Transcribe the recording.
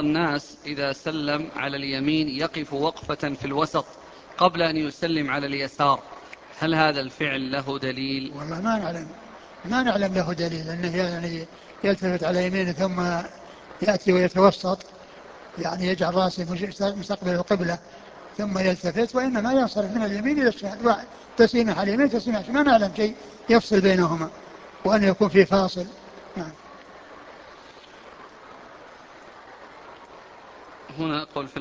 الناس إذا سلم على اليمين يقف وقفة في الوسط قبل أن يسلم على اليسار، هل هذا الفعل له دليل؟ والله ما نعلم له دليل أنه يعني يلتفت على يمينه ثم يأتي ويتوسط، يعني يجعل رأسه مستقبل القبلة ثم يلتفت، وإنما ينصرف من اليمين إلى الشمال، تسليمة على اليمين تسليمة على الشمال، ما نعلم شيء يفصل بينهما وأن يكون في فاصل. نعم. هنا قول في